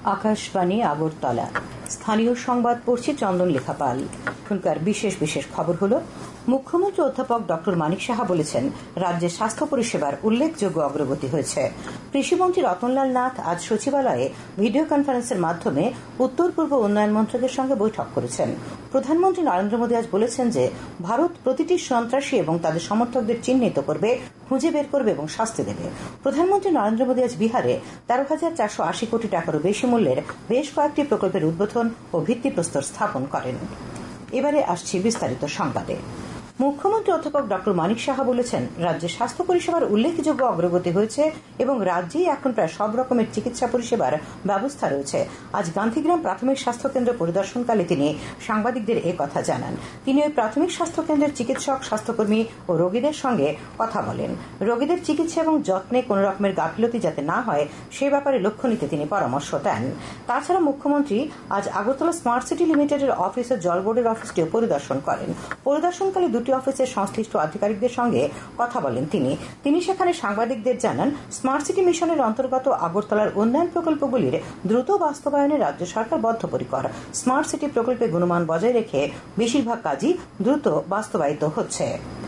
আকাশবাণী আগরতলা। স্থানীয় সংবাদ পড়ছি চন্দন লেখাপাল। এখনকার বিশেষ বিশেষ খবর হলো, মুখ্যমন্ত্রী অধ্যাপক ডক্টর মানিক সাহা বলেছেন, রাজ্যের স্বাস্থ্য পরিষেবার উল্লেখযোগ্য অগ্রগতি হয়েছে। কৃষিমন্ত্রী রতনলাল নাথ আজ সচিবালয়ে ভিডিও কনফারেন্সের মাধ্যমে উত্তর পূর্ব উন্নয়ন মন্ত্রকের সঙ্গে বৈঠক করেছেন। প্রধানমন্ত্রী নরেন্দ্র মোদী আজ বলেছেন যে ভারত প্রতিটি সন্ত্রাসী এবং তাদের সমর্থকদের চিহ্নিত করবে, খুঁজে বের করবে এবং শাস্তি দেবে। প্রধানমন্ত্রী নরেন্দ্র মোদী আজ বিহারে 13,480 কোটি টাকারও বেশি মূল্যের বেশ কয়েকটি প্রকল্পের উদ্বোধন ও ভিত্তিপ্রস্তর স্থাপন করেন। এবারে আসছি বিস্তারিত সংবাদে। মুখ্যমন্ত্রী অধ্যাপক ডক্টর মানিক সাহা বলেছেন, রাজ্যের স্বাস্থ্য পরিষেবার উল্লেখযোগ্য অগ্রগতি হয়েছে এবং রাজ্যেই এখন প্রায় সব রকমের চিকিৎসা পরিষেবার ব্যবস্থা রয়েছে। আজ গান্ধীগ্রাম প্রাথমিক স্বাস্থ্য কেন্দ্র পরিদর্শনকালে তিনি সাংবাদিকদের কথা জানান। তিনি ওই প্রাথমিক স্বাস্থ্য কেন্দ্রের চিকিৎসক, স্বাস্থ্যকর্মী ও রোগীদের সঙ্গে কথা বলেন। রোগীদের চিকিৎসা এবং যত্নে কোনো রকমের গাফিলতি যাতে না হয় সে ব্যাপারে লক্ষ্য নিতে তিনি পরামর্শ দেন। তাছাড়া মুখ্যমন্ত্রী আজ আগরতলা স্মার্ট সিটি লিমিটেডের অফিস ও জল বোর্ডের অফিসটিও পরিদর্শন করেন। পরিদর্শনকালে দুটি অফিসের সংশ্লিষ্ট আধিকারিকদের সঙ্গে কথা বলেন তিনি সেখানে সাংবাদিকদের জানান, স্মার্ট সিটি মিশনের অন্তর্গত আগরতলার উন্নয়ন প্রকল্পগুলির দ্রুত বাস্তবায়নে রাজ্য সরকার বদ্ধপরিকর। স্মার্ট সিটি প্রকল্পে গুণমান বজায় রেখে বেশিরভাগ কাজই দ্রুত বাস্তবায়িত হচ্ছে।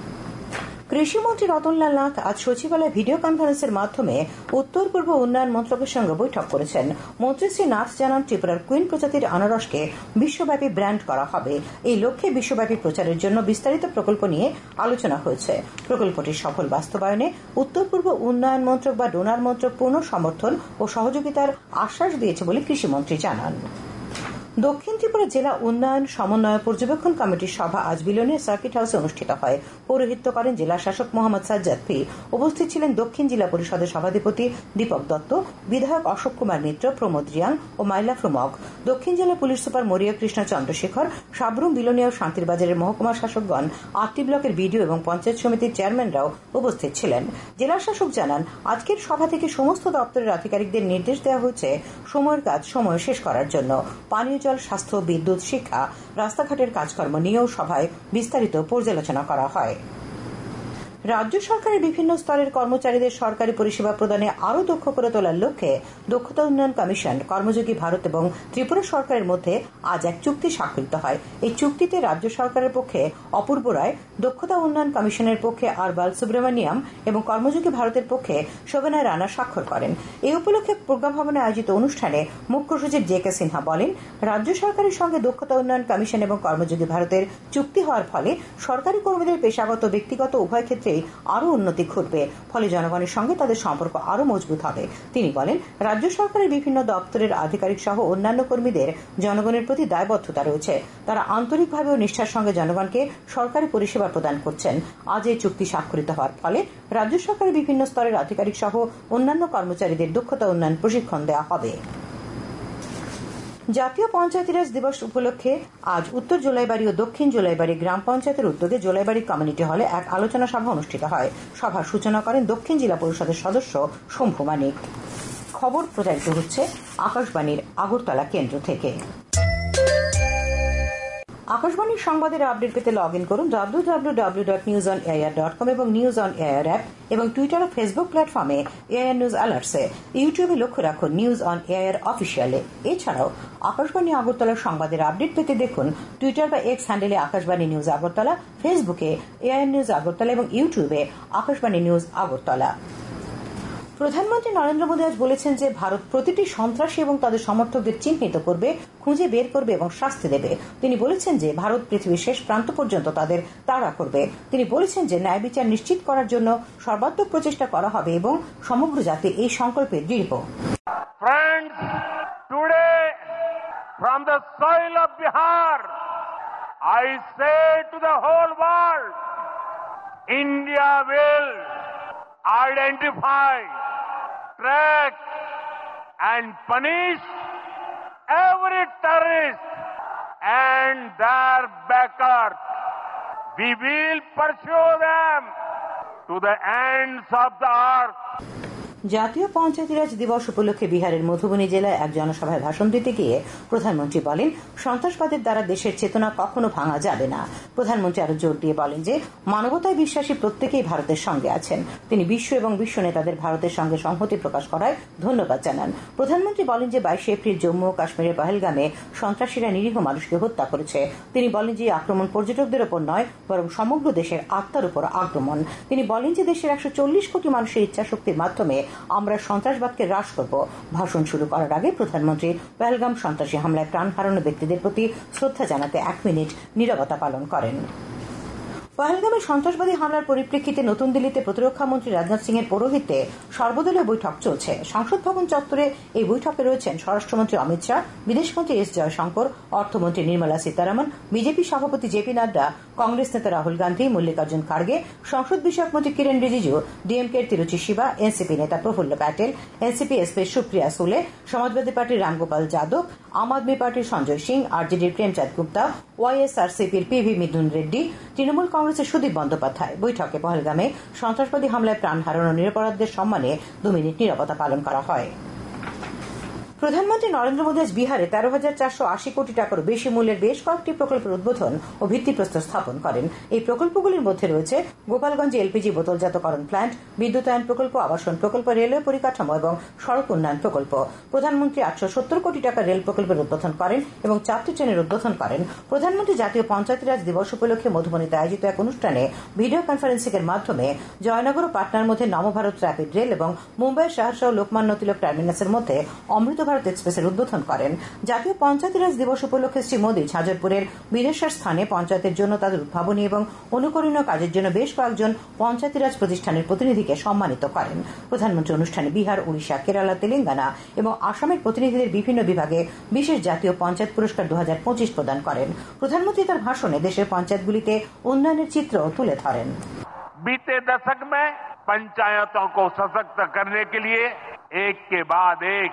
কৃষিমন্ত্রী রতনলাল নাথ আজ সচিবালয়ে ভিডিও কনফারেন্সের মাধ্যমে উত্তর পূর্ব উন্নয়ন মন্ত্রকের সঙ্গে বৈঠক করেছেন। মন্ত্রী শ্রী নাথ জানান, ত্রিপুরার কুইন প্রজাতির আনারসকে বিশ্বব্যাপী ব্র্যান্ড করা হবে। এই লক্ষ্যে বিশ্বব্যাপী প্রচারের জন্য বিস্তারিত প্রকল্প নিয়ে আলোচনা হয়েছে। প্রকল্পটির সফল বাস্তবায়নে উত্তর পূর্ব উন্নয়ন মন্ত্রক বা ডোনার মন্ত্রক পূর্ণ সমর্থন ও সহযোগিতার আশ্বাস দিয়েছে বলে কৃষিমন্ত্রী জানান। দক্ষিণ ত্রিপুরা জেলা উন্নয়ন সমন্বয় পর্যবেক্ষণ কমিটির সভা আজ বিলোনিয়া সার্কিট হাউসে অনুষ্ঠিত হয়। পৌরোহিত্য করেন জেলা শাসক মোহাম্মদ সাজ্জাদ পি। উপস্থিত ছিলেন দক্ষিণ জেলা পরিষদের সভাধিপতি দীপক দত্ত, বিধায়ক অশোক কুমার মিত্র, প্রমোদ রিয়াং ও মাইলা প্রমুখ। দক্ষিণ জেলা পুলিশ সুপার মরিয়া কৃষ্ণ চন্দ্রশেখর, সাবরুম, বিলোনিয়া ও শান্তির বাজারের মহকুমা শাসকগণ, 8টি ব্লকের বিডিও এবং পঞ্চায়েত সমিতির চেয়ারম্যানরাও উপস্থিত ছিলেন। জেলা শাসক জানান, আজকের সভা থেকে সমস্ত দপ্তরের আধিকারিকদের নির্দেশ দেওয়া হয়েছে সময়ের কাজ সময়ে শেষ করার জন্য। পানীয় জল, স্বাস্থ্য, বিদ্যুৎ, শিক্ষা, রাস্তাঘাটের কাজকর্ম নিয়েও সভায় বিস্তারিত পর্যালোচনা করা হয়। রাজ্য সরকারের বিভিন্ন স্তরের কর্মচারীদের সরকারি পরিষেবা প্রদানে আরও দক্ষ করে তোলার লক্ষ্যে দক্ষতা উন্নয়ন কমিশন, কর্মযোগী ভারত এবং ত্রিপুরা সরকারের মধ্যে আজ এক চুক্তি স্বাক্ষরিত হয়। এই চুক্তিতে রাজ্য সরকারের পক্ষে অপূর্ব রায়, দক্ষতা উন্নয়ন কমিশনের পক্ষে আর বালসুব্রমণিয়াম এবং কর্মযোগী ভারতের পক্ষে শোভনায় রানা স্বাক্ষর করেন। এই উপলক্ষে প্রজ্ঞা ভবনে আয়োজিত অনুষ্ঠানে মুখ্য সচিব জে কে সিনহা বলেন, রাজ্য সরকারের সঙ্গে দক্ষতা উন্নয়ন কমিশন এবং কর্মযোগী ভারতের চুক্তি হওয়ার ফলে সরকারি কর্মীদের পেশাগত, ব্যক্তিগত উভয় ক্ষেত্রে আরও উন্নতি ঘটবে। ফলে জনগণের সঙ্গে তাদের সম্পর্ক আরও মজবুত হবে। তিনি বলেন, রাজ্য সরকারের বিভিন্ন দপ্তরের আধিকারিক সহ অন্যান্য কর্মীদের জনগণের প্রতি দায়বদ্ধতা রয়েছে। তারা আন্তরিকভাবে ও নিষ্ঠার সঙ্গে জনগণকে সরকারি পরিষেবা প্রদান করছেন। আজ এই চুক্তি স্বাক্ষরিত হওয়ার ফলে রাজ্য সরকারের বিভিন্ন স্তরের আধিকারিক সহ অন্যান্য কর্মচারীদের দক্ষতা উন্নয়ন প্রশিক্ষণ দেওয়া হবে। জাতীয় পঞ্চায়েতিরাজ দিবস উপলক্ষে আজ উত্তর জোলাইবাড়ি ও দক্ষিণ জোলাইবাড়ি গ্রাম পঞ্চায়েতের উদ্যোগে জোলাইবাড়ি কমিউনিটি হলে এক আলোচনা সভা অনুষ্ঠিত হয়। সভার সূচনা করেন দক্ষিণ জেলা পরিষদের সদস্য শম্ভু মানিক। খবর প্রচারিত হচ্ছে আকাশবাণীর আগরতলা কেন্দ্র থেকে। আকাশবাণীর সংবাদের আপডেট পেতে লগ ইন করুন www.newsonair.com এবং নিউজ অন এয়ার অ্যাপ এবং টুইটার ও ফেসবুক প্ল্যাটফর্মে এআইআর নিউজ অ্যালার্টসে। ইউটিউবে লক্ষ্য রাখুন নিউজ অন এয়ার অফিসিয়ালে। এছাড়াও আকাশবাণী আগরতলার সংবাদের আপডেট পেতে দেখুন টুইটার বা এক্স হ্যান্ডেলে আকাশবাণী নিউজ আগরতলা, ফেসবুকে এআইআর নিউজ আগরতলা এবং ইউটিউবে আকাশবাণী নিউজ আগরতলা। প্রধানমন্ত্রী নরেন্দ্র মোদী আজ বলেছেন যে ভারত প্রতিটি সন্ত্রাসী এবং তাদের সমর্থকদের চিহ্নিত করবে, খুঁজে বের করবে এবং শাস্তি দেবে। তিনি বলেছেন যে ভারত পৃথিবীর শেষ প্রান্ত পর্যন্ত তাদের তাড়া করবে। তিনি বলেছেন যে ন্যায় বিচার নিশ্চিত করার জন্য সর্বাত্মক প্রচেষ্টা করা হবে এবং সমগ্র জাতি এই সংকল্পে দৃঢ়। Friends, today from the soil of Bihar, I say to the whole world, India will identify, track and punish every terrorist and their backers. We will pursue them to the ends of the earth. জাতীয় পঞ্চায়েতিরাজ দিবস উপলক্ষে বিহারের মধুবনী জেলায় এক জনসভায় ভাষণ দিতে গিয়ে প্রধানমন্ত্রী বলেন, সন্ত্রাসবাদের দ্বারা দেশের চেতনা কখনো ভাঙা যাবে না। প্রধানমন্ত্রী আরো জোর দিয়ে বলেন যে মানবতায় বিশ্বাসী প্রত্যেকেই ভারতের সঙ্গে আছেন। তিনি বিশ্ব এবং বিশ্ব নেতাদের ভারতের সঙ্গে সংহতি প্রকাশ করায় ধন্যবাদ জানান। প্রধানমন্ত্রী বলেন যে 22 এপ্রিল জম্মু ও কাশ্মীরের পহেলগামে সন্ত্রাসীরা নিরীহ মানুষকে হত্যা করেছে। তিনি বলেন যে আক্রমণ পর্যটকদের ওপর নয়, বরং সমগ্র দেশের আত্মার উপর আক্রমণ। তিনি বলেন যে দেশের 140 কোটি মানুষের ইচ্ছাশক্তির মাধ্যমে আমরা সন্ত্রাসবাদকে হ্রাস করব। ভাষণ শুরু করার আগে প্রধানমন্ত্রী পহেলগাম সন্ত্রাসী হামলায় প্রাণ হারানো ব্যক্তিদের প্রতি শ্রদ্ধা জানাতে 1 মিনিট নীরবতা পালন করেন। পহেলগামে সন্ত্রাসবাদী হামলার পরিপ্রেক্ষিতে নতুন দিল্লিতে প্রতিরক্ষা মন্ত্রী রাজনাথ সিং এর পৌরোহিত্যে সর্বদলীয় বৈঠক চলছে। সংসদ ভবন চত্বরে এই বৈঠকে রয়েছেন স্বরাষ্ট্রমন্ত্রী অমিত শাহ, বিদেশমন্ত্রী এস জয়শঙ্কর, অর্থমন্ত্রী নির্মলা সীতারামন, বিজেপি সভাপতি জেপি নাড্ডা, কংগ্রেস নেতা রাহুল গান্ধী, মল্লিকার্জুন খাড়গে, সংসদ বিষয়ক মন্ত্রী কিরেন রিজিজু, ডিএমকে এর তিরুচি শিবা, এনসিপি নেতা প্রফুল্ল প্যাটেল, এনসিপি এসপি সুপ্রিয়া সুলে, সমাজবাদী পার্টির রামগোপাল যাদব, আম আদমি পার্টির সঞ্জয় সিং, আরজেডির প্রেমচাঁদ গুপ্তা, ওয়াইএসআরসিপির পিভি মিথুন রেড্ডি, তৃণমূল কংগ্রেসের সুদীপ বন্দ্যোপাধ্যায়। বৈঠকে পহেলগামে সন্ত্রাসবাদী হামলায় প্রাণ হারানো নিরপরাধদের সম্মানে 2 মিনিট নীরবতা পালন করা হয়। প্রধানমন্ত্রী নরেন্দ্র মোদী আজ বিহারে 13,480 কোটি টাকারও বেশি মূল্যের বেশ কয়েকটি প্রকল্পের উদ্বোধন ও ভিত্তিপ্রস্তর স্থাপন করেন। এই প্রকল্পগুলির মধ্যে রয়েছে গোপালগঞ্জে এলপিজি বোতলজাতকরণ প্ল্যান্ট, বিদ্যুতায়ন প্রকল্প, আবাসন প্রকল্প, রেলওয়ে পরিকাঠামো এবং সড়ক উন্নয়ন প্রকল্প। প্রধানমন্ত্রী 870 কোটি টাকার রেল প্রকল্পের উদ্বোধন করেন এবং 4টি ট্রেনের উদ্বোধন করেন। প্রধানমন্ত্রী জাতীয় পঞ্চায়েতিরাজ দিবস উপলক্ষে মধুবনীতে আয়োজিত এক অনুষ্ঠানে ভিডিও কনফারেন্সিং এর মাধ্যমে জয়নগর ও পাটনার মধ্যে নবভারত র্যাপিড রেল এবং মুম্বাইয়ের শাহসহ লোকমান্য তিলক টার্মিনাসের মধ্যে অমৃত ভারত এক্সপ্রেসের উদ্বোধন করেন। জাতীয় পঞ্চায়েতিরাজ দিবস উপলক্ষে শ্রী মোদী ঝাঁঝরপুরের বিদেশের স্থানে পঞ্চায়েতের জন্য তাদের উদ্ভাবনী এবং অনুকরণীয় কাজের জন্য বেশ কয়েকজন পঞ্চায়েতিরাজ প্রতিষ্ঠানের প্রতিনিধিকে সম্মানিত করেন। প্রধানমন্ত্রী অনুষ্ঠানে বিহার, উড়িষ্যা, কেরালা, তেলেঙ্গানা এবং আসামের প্রতিনিধিদের বিভিন্ন বিভাগে বিশেষ জাতীয় পঞ্চায়েত পুরস্কার 2025 প্রদান করেন। প্রধানমন্ত্রী তার ভাষণে দেশের পঞ্চায়েতগুলিতে উন্নয়নের চিত্র তুলে ধরেন। बीते दशक में पंचायतों को सशक्त करने के लिए एक के बाद एक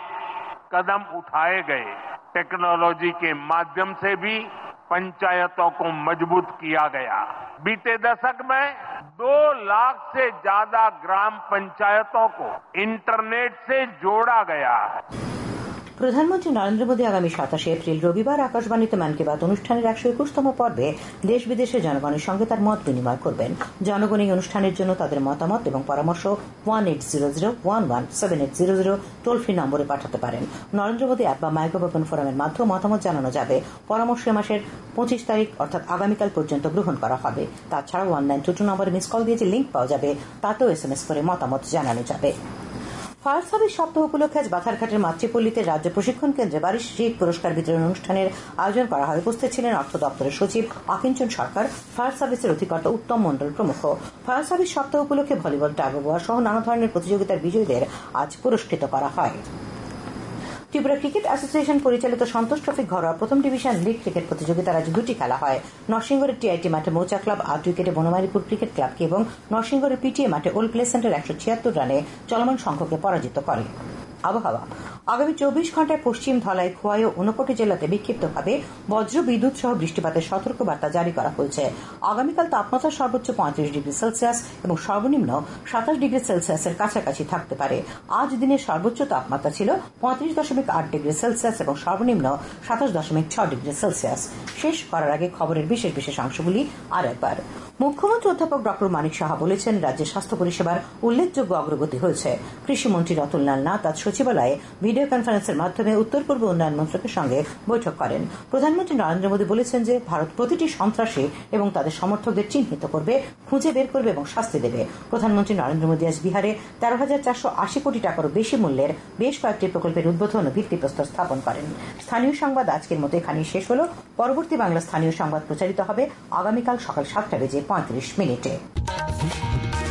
कदम उठाए गए। टेक्नोलॉजी के माध्यम से भी पंचायतों को मजबूत किया गया। बीते दशक में 2 लाख से ज्यादा ग्राम पंचायतों को इंटरनेट से जोड़ा गया है। প্রধানমন্ত্রী নরেন্দ্র মোদী আগামী 27 এপ্রিল রবিবার আকাশবাণীতে মন কি বাত অনুষ্ঠানের 121তম পর্বে দেশ বিদেশের জনগণের সঙ্গে তার মত বিনিময় করবেন। জনগণ এই অনুষ্ঠানের জন্য তাদের মতামত এবং পরামর্শ 1800117800 টোল ফ্রি নম্বরে পাঠাতে পারেন। নরেন্দ্র মোদী অ্যাপ বা মাইগভ ওপেন ফোরামের মাধ্যমে মতামত জানানো যাবে। পরামর্শ মাসের 25 তারিখ অর্থাৎ আগামীকাল পর্যন্ত গ্রহণ করা হবে। তাছাড়াও 1922 নম্বরে মিস কল দিয়ে যে লিঙ্ক পাওয়া যাবে তাতেও SMS করে মতামত জানানো যাবে। ফায়ার সার্ভিস সপ্তাহ উপলক্ষে আজ বাথারঘাটের মাতৃপল্লীতে রাজ্য প্রশিক্ষণ কেন্দ্রে বার্ষিক পুরস্কার বিতরণ অনুষ্ঠানের আয়োজন করা হয়। উপস্থিত ছিলেন অর্থ দপ্তরের সচিব আকিঞ্চন সরকার, ফায়ার সার্ভিসের অধিকর্তা উত্তম মন্ডল প্রমুখ। ফায়ার সার্ভিস সপ্তাহ উপলক্ষে ভলিবল, টাগ অফ ওয়ার সহ নানা ধরনের প্রতিযোগিতার বিজয়ীদের আজ পুরস্কৃত করা হয়। ত্রিপুরা ক্রিকেট অ্যাসোসিয়েশন পরিচালিত সন্তোষ ট্রফি ঘরোয়া প্রথম ডিভিশন লিগ ক্রিকেট প্রতিযোগিতার আজ 2টি খেলা হয়। নরসিংগড়ের টিআইটি মাঠে মৌচা ক্লাব 8 উইকেটে বনমালীপুর ক্রিকেট ক্লাবকে এবং নরসিংগড়ের পিটিএ মাঠে ওল্ড প্লে সেন্টার 176 রানে চলমান সংঘকে পরাজিত করে। আবহাওয়া আগামী 24 ঘন্টায় পশ্চিম ধলাই, খোয়াই ও ঊনকোটি জেলাতে বিক্ষিপ্তভাবে বজ্র বিদ্যুৎ সহ বৃষ্টিপাতের সতর্কবার্তা জারি করা হয়েছে। আগামীকাল তাপমাত্রা সর্বোচ্চ 35 ডিগ্রি সেলসিয়াস এবং সর্বনিম্ন 27 ডিগ্রি সেলসিয়াসের কাছাকাছি থাকতে পারে। আজ দিনের সর্বোচ্চ তাপমাত্রা ছিল 35.8 ডিগ্রি সেলসিয়াস এবং সর্বনিম্ন 27.6 ডিগ্রি সেলসিয়াস। শেষ করার আগে খবরের বিশেষ বিশেষ অংশগুলি আর একবার। মুখ্যমন্ত্রী অধ্যাপক ডক্টর মানিক সাহা বলেছেন, রাজ্যের স্বাস্থ্য পরিষেবার উল্লেখযোগ্য অগ্রগতি হয়েছে। কৃষিমন্ত্রী রতনলাল নাথ আজ সচিবালয়ে ভিডিও কনফারেন্সের মাধ্যমে উত্তর পূর্ব উন্নয়ন মন্ত্রকের সঙ্গে বৈঠক করেন। প্রধানমন্ত্রী নরেন্দ্র মোদী বলেছেন যে ভারত প্রতিটি সন্ত্রাসী এবং তাদের সমর্থকদের চিহ্নিত করবে, খুঁজে বের করবে এবং শাস্তি দেবে। প্রধানমন্ত্রী নরেন্দ্র মোদী আজ বিহারে 13,480 কোটি টাকারও বেশি মূল্যের বেশ কয়েকটি প্রকল্পের উদ্বোধন ও ভিত্তিপ্রস্তর স্থাপন করেন। স্থানীয় সংবাদ আজকের মতো এখানেই শেষ হল। পরবর্তী বাংলা স্থানীয় সংবাদ প্রচারিত হবে আগামীকাল সকাল 7:35 মিনিটে।